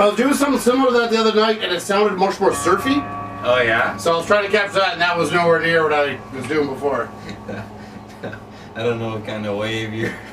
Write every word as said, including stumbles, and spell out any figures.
I was doing something similar to that the other night, and it sounded much more surfy. Oh yeah? So I was trying to capture that, and that was nowhere near what I was doing before. I don't know what kind of wave you're